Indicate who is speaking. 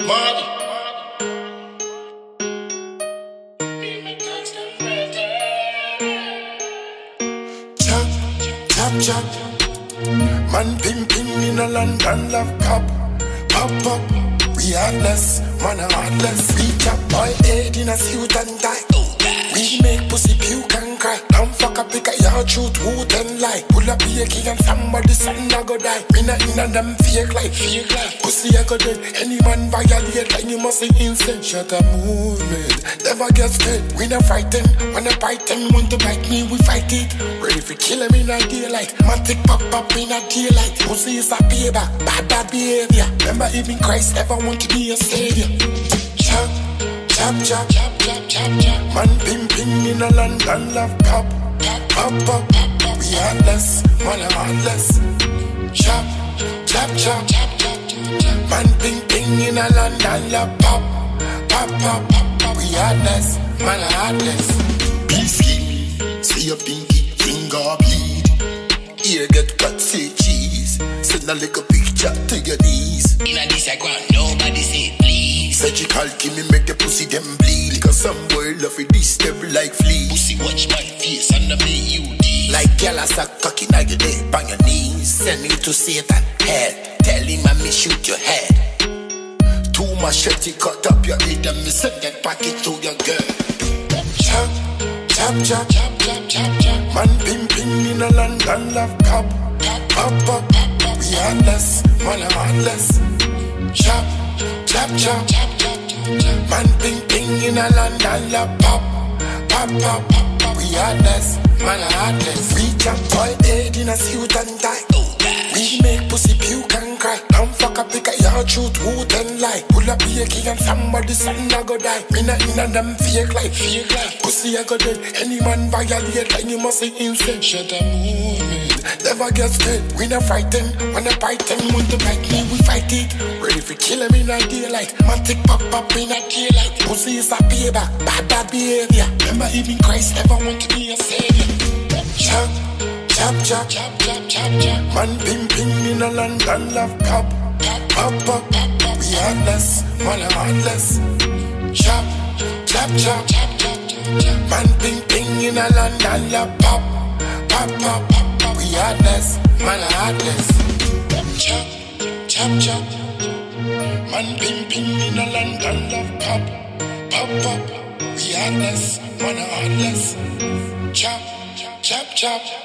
Speaker 1: Money.
Speaker 2: Chop, chop, chop. Man pimping in a London love cup. Pop up, we heartless, man a heartless. We chop boy head in a suit and tie. We make pussy puke and cry. Don't fuck up, pick a yard shoot, who ten like. Pull up here, king and somebody son a go die. Me not in a them fake like. Pussy a go dead. Any man violate like you must say instant. Shut a movement, never get scared. We not fighting, when I bite them, want to bite me, we fight it. Ready for kill him in a daylight. Man take pop up in a daylight. Pussy is a payback, bad behavior. Remember even Christ ever want to be a savior. Chop, chop, chop, chop, chop, chop, chop. Man pimping in a London love cup. Pop up, we heartless, man a heartless. Chop, chop, chop, chop, chop, chop. Man pimping in a London love pop. Pop up, we heartless, man a heartless. Biscuit, see your pinky finger bleed. Ear get cut, say cheese. Send a little picture to your knees.
Speaker 1: In a this I ground, nobody say please.
Speaker 2: Surgical give me make the pussy them bleed. Cause some boy love it this devil like fleas.
Speaker 1: Pussy watch my face under me UD.
Speaker 2: Like girl I suck cocky now you day on your knees. Send him to Satan head. Tell him I may shoot your head. Too machete cut up your head and me send that packet to your girl. Chop, chop, chop, chop, chop, chop, chop. Man pimping in a London love cup. Pop up, we heartless, man a heartless. Chop, chop, chop, chop, chop, chop. Man pimping in a London love pop. Pop up, we heartless, man a heartless. We chop boy head in a suit and tie. We make pussy puke and cry. Don't fuck up, pick a yard shoot, who ten like. Pull up here, king and somebody son a go die. Me not in a them fake like. Pussy a go dead. Any man violate like you must say instant. Shut a movement, never get scared. We not fighting, when I bite them, want to bite me, we fight it. Ready for kill him in a daylight. Man take pop up in a daylight. Pussy is a payback, bad behavior. Remember even Christ ever want to be a savior. Chop, chop, chop, chop, chop, chop, chop. Man pimping in a London love cup. Pop up, we heartless, man a heartless. Chop, chop, chop, chop, chop, chop. Man pimping in a London love pop. Pop up, we heartless, man a heartless. Chop, chop, chop. Man pimping in a London love cup. Pop up, we heartless, man a heartless. Chop, chop, chop.